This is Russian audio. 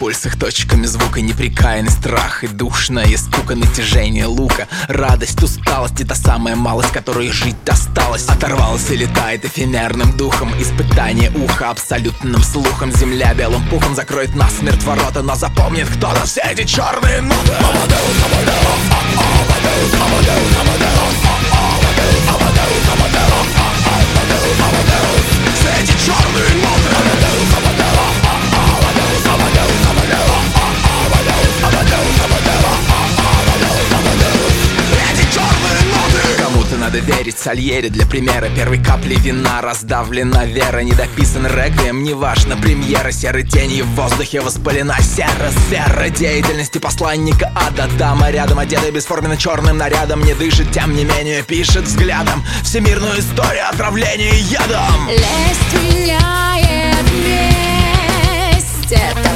пульс их точками звука, непрекаянный страх и душное скука, натяжение лука, радость, усталость и та самая малость, которой жить осталось. Оторвалась и летает эфемерным духом, испытание уха абсолютным слухом. Земля белым пухом закроет насмерть ворота, но запомнит кто-то все эти черные ноты. Все эти черные ноты. Кому-то надо верить, Сальери для примера. Первой капли вина раздавлена вера. Недописан реквием, неважно, премьера. Серой тени в воздухе воспалена сера. Сфера деятельности посланника ада. Дама рядом, одетая бесформенно черным нарядом, не дышит, тем не менее пишет взглядом всемирную историю отравления ядом. Лесть меняет месть.